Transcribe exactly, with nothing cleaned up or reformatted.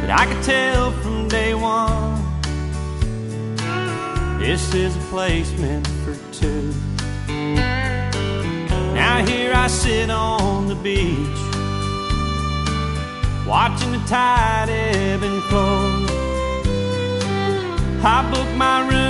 but I could tell from day one this is a place meant for two. Now here I sit on the beach, watching the tide ebb and flow. I booked my room